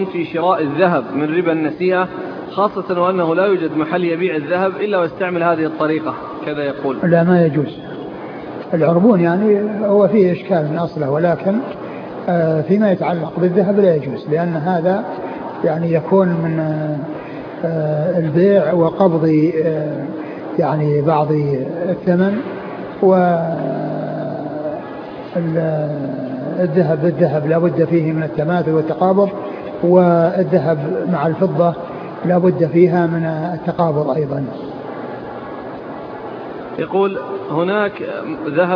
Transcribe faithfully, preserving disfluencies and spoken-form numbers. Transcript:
في شراء الذهب من ربا النسيئة، خاصة وأنه لا يوجد محل يبيع الذهب إلا واستعمل هذه الطريقة كذا يقول. لا ما يجوز. العربون يعني هو فيه إشكال من أصله، ولكن فيما يتعلق بالذهب لا يجوز، لأن هذا يعني يكون من البيع وقبض يعني بعض الثمن، والذهب بالذهب لا بد فيه من التماثل والتقابض، والذهب مع الفضة لا بد فيها من التقابض أيضا. يقول هناك ذهب